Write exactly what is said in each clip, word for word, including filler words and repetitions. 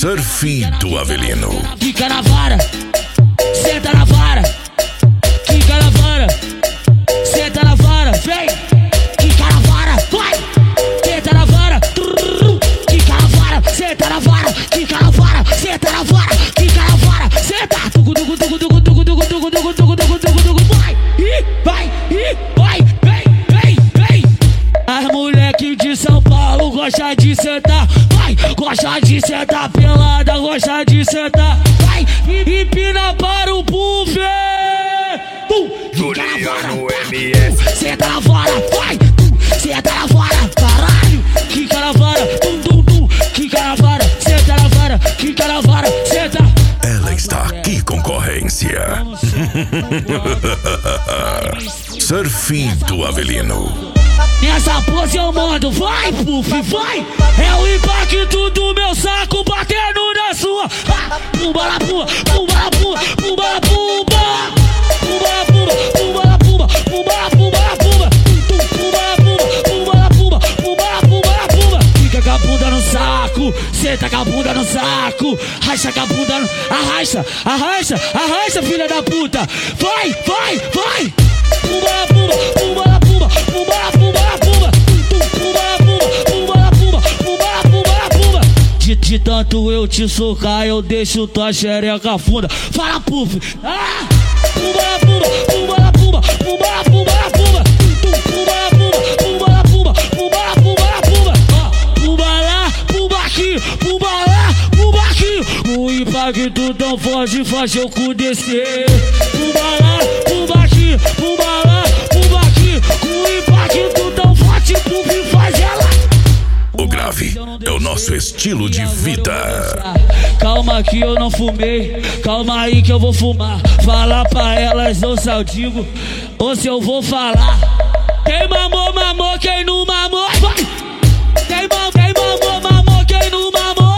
Surf do Avelino. Fica na vara, senta na vara. Fica na vara, senta na vara. Vem, fica na vara, vai. Senta na vara, fica na vara, senta na vara. Fica na vara, senta na vara. Fica na vara, senta. Tugu, tugu, tugu, tugu, tugu, tugu, tugu, tugu, tugu, tugu, tugu, tugu. Vai, e vai, e vai. Vem, vem, vem. As moleque de São Paulo gosta de sentar. Vai, gosta de sentar pelada, gosta de sentar. Vai, empina para o puff. Juliano M S. Senta na vara, vai. Senta na vara, caralho. Quica na vara, tum, tum, tum. Quica na vara, senta na vara. Quica na vara, senta. Ela está aqui, concorrência. Surf do Avelino. Nessa pose eu mando, vai, puff, vai. É o impacto do meu saco batendo na sua. Ah, pumba la pumba, pumba la pumba, pumba la pumba. Pumba la pumba, pumba la pumba, pumba la pumba la pumba. Pumba la pumba, pumba la pumba, pumba la pumba la pumba. Fica com a bunda no saco, senta com a bunda no saco. Racha com a bunda no... Arrasta, arrasta, arrasta, filha da puta. Vai, vai, vai. Pumba la pumba, pumba la pumba, pumba la pumba la pumba. Pumba la pumba, pumba la pumba, pumba la pumba la pumba. De, de tanto eu te socar, eu deixo tua xereca funda. Fala, puff. Ah! Pumba la pumba, pumba la pumba, pumba la pumba la pumba. Pumba la pumba, pumba la pumba, pumba la pumba la pumba. Pumba lá, pumba aqui, pumba lá, pumba aqui. O impacto tão forte faz eu cu descer. Pumba lá, pumba aqui, pumba lá, pumba aqui. O impacto tão forte, puff faz ela. O grave é o nosso estilo de vida. Calma que eu não fumei, calma aí que eu vou fumar. Falar pra elas ou se eu digo, ou se eu vou falar. Quem mamou, mamou, quem não mamou, vai. Quem mamou, quem mamou, mamou, quem não mamou.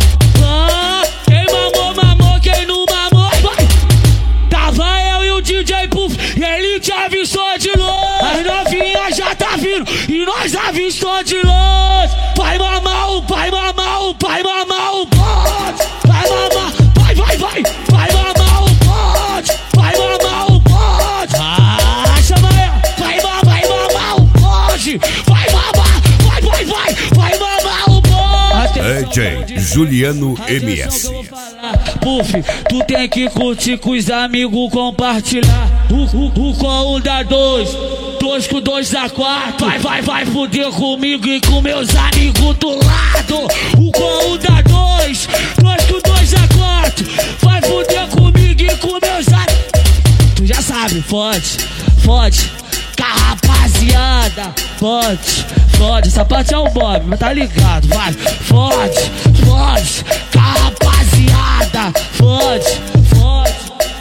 Ah, quem mamou, mamou, quem não mamou, vai. Tava eu e o D J Puff, e ele te avistou de longe. As novinhas já tá vindo, e nós avistou de longe. Vai mamar o, vai mamar o, vai mamar o pote. Vai mamar, vai, vai, vai. Vai mamar o pote, vai mamar o pote. Ah, chama ela. Vai mamar, vai mamar o pote. Vai mamar, vai, vai, vai. Vai mamar o pote. D J Juliano M S. Puff, tu tem que curtir com os amigos, compartilhar. O, o, o com um dá dois, dois com dois dá quatro. Vai, vai, vai fuder comigo e com meus amigos do lado. O com um dá dois, dois com dois dá quatro. Vai fuder comigo e com meus amigos. Tu já sabe, fode, fode. Com a rapaziada, fode, fode. Essa parte é o Bob, mas tá ligado, vai. Fode, fode. Com a rapaziada, fode, fode,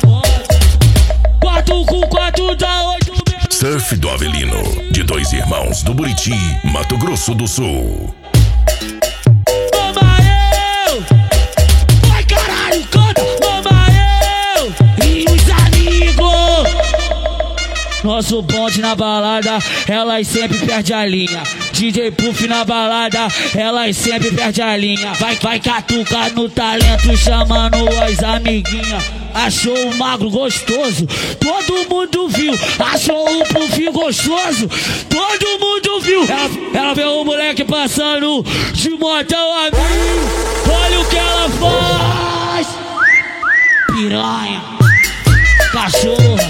fode. Quatro com quatro dá oito. Surf do Avelino, de dois irmãos do Buriti, Mato Grosso do Sul. Mama eu, vai caralho, canta. Mama eu e os amigos. Nosso bonde na balada, elas sempre perdem a linha. D J Puff na balada, elas sempre perdem a linha. Vai, vai catucar no talento, chamando as amiguinhas. Achou o magro gostoso, todo mundo viu. Achou o Puff gostoso, todo mundo viu. Ela, ela vê o moleque passando de montão a mim. Olha o que ela faz. Piranha, cachorra,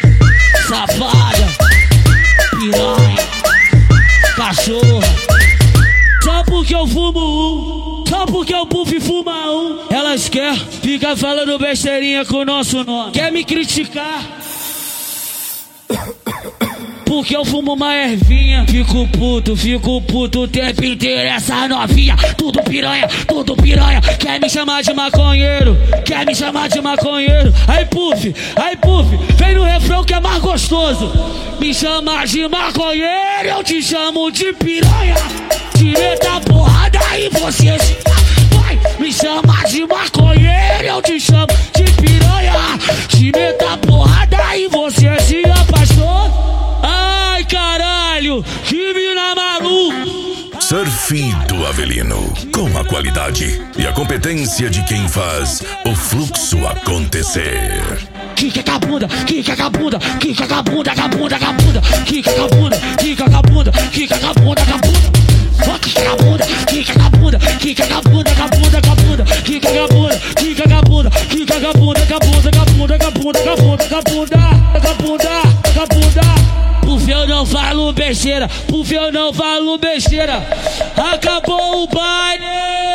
safada, piranha, cachorra. Só porque eu fumo um, só porque o Puff fuma um. Elas querem ficar falando besteirinha com o nosso nome. Quer me criticar porque eu fumo uma ervinha. Fico puto, fico puto o tempo inteiro. Essa novinha, tudo piranha, tudo piranha. Quer me chamar de maconheiro, quer me chamar de maconheiro. Aí Puff, aí Puff, vem no refrão que é mais gostoso. Me chama de maconheiro, eu te chamo de piranha. Te meta a porrada e você se... Vai, me chama de maconheiro, eu te chamo de piranha. Te meta a porrada e você se apaixona. Ai caralho, que mina maluca. Surf do Avelino, com a qualidade e a competência de quem faz o fluxo acontecer. Kika com a bunda, kika com a bunda, kika com a bunda, com a bunda, com a bunda, kika com a bunda, kika com a bunda, kika com a bunda, com a bunda. Kika com a bunda, kika com a bunda, kika com a bunda, com a bunda, com a bunda, kika com a bunda, kika com a bunda, kika com a bunda, com a bunda, com a bunda, com a bunda, com a bunda, com a bunda, com a bunda, com a bunda. Puf, eu não falo besteira, puf, eu não falo besteira. Acabou o baile.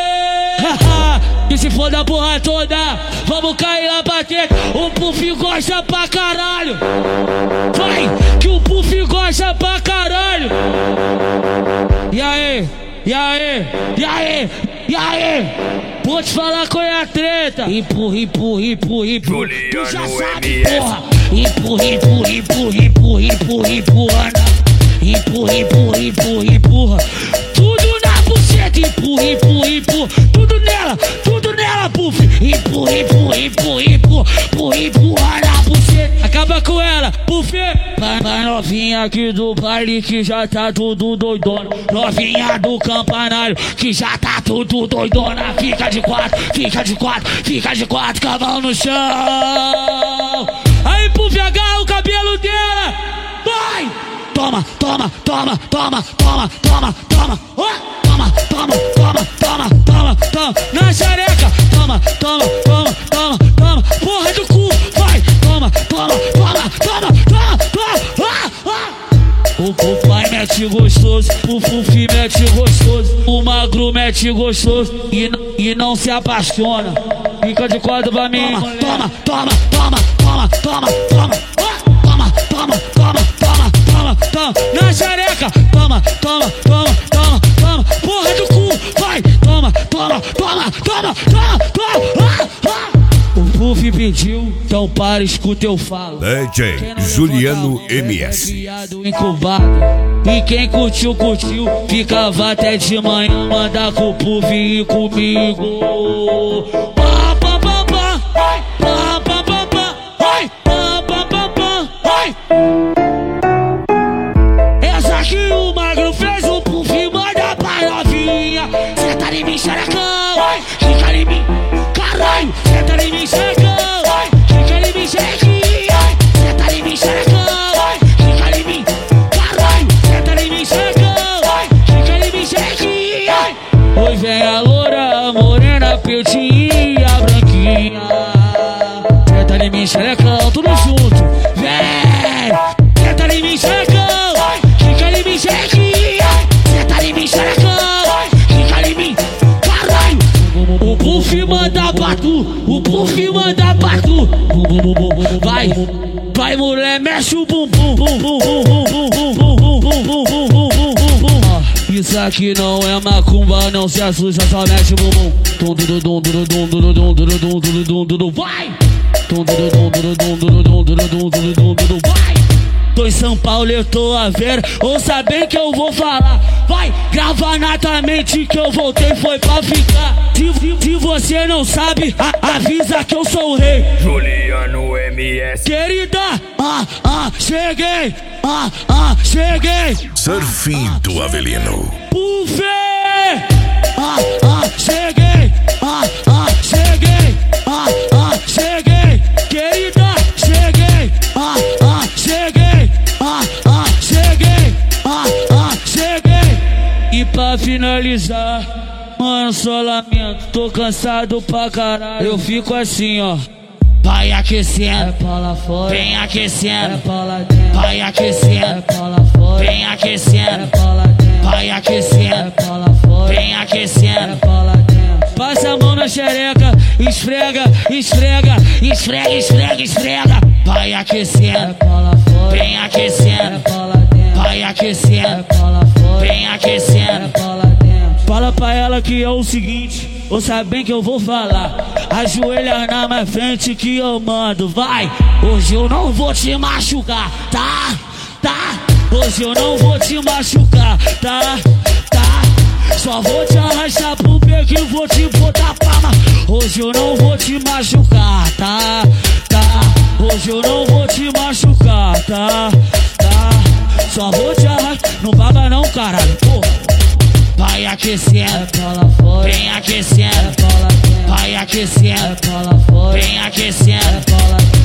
E se for da porra toda, vamos cair lá bater. O Puf gosta pra caralho. Vai, que o Puf gosta pra caralho. E aí, e aí, e aí, e aí? Vou te falar qual é a treta. Empurra, empurra, empurra, empurra. Tu já sabe, porra. Empurra, empurra, empurra, empurra, empurra, empurra. Empurra, empurra, empurra, empurra. Tudo na buceta. Empurra, empurra, empurra. Tudo nela, tudo nela, Puf. Empurra, empurra, empurra, empurra, empurra, empurra na buceta. Acaba com ela, Puf. Pra novinha aqui do baile que já tá tudo doidona. Novinha do campanário que já tá tudo doidona. Fica de quatro, fica de quatro, fica de quatro, com a mão no chão. Aí Puf, agarra o cabelo dela. Vai! Toma, toma, toma, toma, toma, toma, toma. Oh! Toma, toma, toma, toma, toma, toma. Na xereca. Toma, toma, toma, toma, toma. Porra do cu, vai. Toma, toma, toma, toma, toma, toma. Ah, ah. O papai mete gostoso, o Fufi mete gostoso, o magro mete gostoso e, e não se apaixona. Fica de quatro pra mim. Toma, toma, toma, toma, toma, toma, toma, toma, toma, toma, toma, toma, na xereca. Toma, toma, toma, toma, toma, porra do cu, vai. Toma, toma, toma, toma, toma, toma. O Puf pediu, então para, escuta, eu falo. D J Juliano M S. Incubado. E quem curtiu, curtiu. Ficava até de manhã, manda com o Puf e comigo. Pá, pá, pá, pá. Pá, pá, pá, pá. Pá, pá, pá, pá. Essa aqui o magro fez, o Puf manda pra novinha. Senta em mim, xerecão. Fica em mim, caralho. Senta em mim, xerecão. Fica em mim, xerequinha. Senta em mim, xerecão. Fica em mim, caralho. Senta em mim, xerecão. Fica em mim, xerequinha. Oi, vem a loura, a morena, a pretinha, a branquinha. Senta em mim, xerecão, tudo junto. Vem, senta em mim, xerecão. Fica em mim, xerequinha. Senta em mim, xerecão. Fica em mim, caralho. O Puf manda pra tu, o Puf manda pra tu. Vai, vai, mulher, mexe o bumbum. Isso aqui não é macumba, não se assusta, só mexe o bumbum. Vai! Vai! Tô em São Paulo, eu tô a ver, ouça bem que eu vou falar. Vai, grava natamente que eu voltei, foi pra ficar. Se, se, se você não sabe, a, avisa que eu sou o rei. Juliano M S. Querida, ah, ah, cheguei, ah, ah, cheguei. Surf do Avelino. Puf, ah, ah, cheguei, ah, ah, cheguei, ah, ah, cheguei. Querida, cheguei, ah, ah, cheguei, ah, ah, cheguei, ah, ah, cheguei. E pra finalizar, mano, só lamento, tô cansado pra caralho. Eu fico assim, ó. Vai aquecendo, vem aquecendo, vai aquecendo, vem aquecendo, vai aquecendo, vem aquecendo. Passa a mão na xereca, esfrega, esfrega, esfrega, esfrega, esfrega. Vai aquecendo, vem aquecendo, vai aquecendo, vem aquecendo. Fala pra ela que é o seguinte, ouça bem que eu vou falar. Ajoelha na minha frente que eu mando, vai. Hoje eu não vou te machucar, tá? Tá? Hoje eu não vou te machucar, tá? Tá? Só vou te arrastar pro peito e vou te botar palma. Hoje eu não vou te machucar, tá? Tá? Hoje eu não vou te machucar, tá? Tá? Só vou te arrastar, não baba não, caralho, porra. Vai aquecendo, vem aquecendo, vai aquecendo, vem aquecendo.